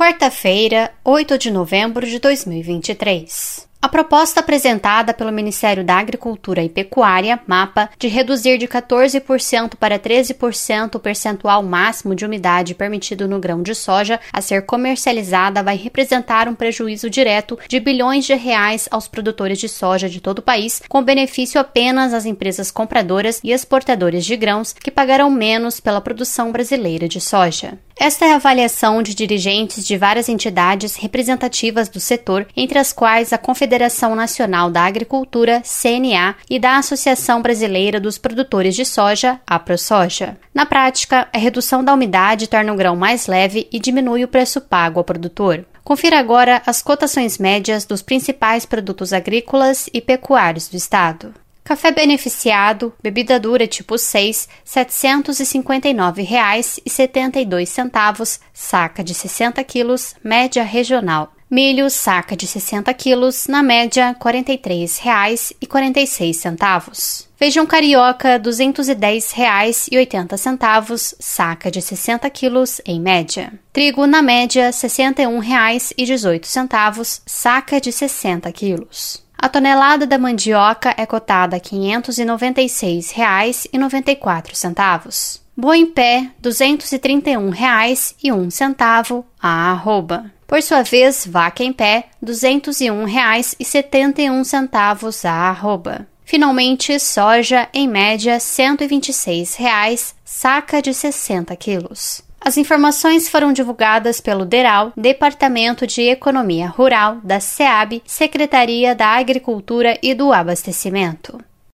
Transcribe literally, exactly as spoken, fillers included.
Quarta-feira, oito de novembro de dois mil e vinte e três. A proposta apresentada pelo Ministério da Agricultura e Pecuária, MAPA, de reduzir de quatorze por cento para treze por cento o percentual máximo de umidade permitido no grão de soja a ser comercializada vai representar um prejuízo direto de bilhões de reais aos produtores de soja de todo o país, com benefício apenas às empresas compradoras e exportadoras de grãos, que pagarão menos pela produção brasileira de soja. Esta é a avaliação de dirigentes de várias entidades representativas do setor, entre as quais a Confederação Nacional da Agricultura, C N A, e da Associação Brasileira dos Produtores de Soja, a ProSoja. Na prática, a redução da umidade torna o grão mais leve e diminui o preço pago ao produtor. Confira agora as cotações médias dos principais produtos agrícolas e pecuários do estado. Café beneficiado, bebida dura tipo seis, setecentos e cinquenta e nove reais e setenta e dois centavos, saca de sessenta quilos, média regional. Milho, saca de sessenta quilos, na média quarenta e três reais e quarenta e seis centavos. Feijão carioca, duzentos e dez reais e oitenta centavos, saca de sessenta quilos, em média. Trigo, na média, sessenta e um reais e dezoito centavos, saca de sessenta quilos. A tonelada da mandioca é cotada a quinhentos e noventa e seis reais e noventa e quatro centavos. Boi em pé, duzentos e trinta e um reais e um centavo, a arroba. Por sua vez, vaca em pé, duzentos e um reais e setenta e um centavos, a arroba. Finalmente, soja, em média, cento e vinte e seis reais, saca de sessenta quilos. As informações foram divulgadas pelo DERAL, Departamento de Economia Rural, da SEAB, Secretaria da Agricultura e do Abastecimento.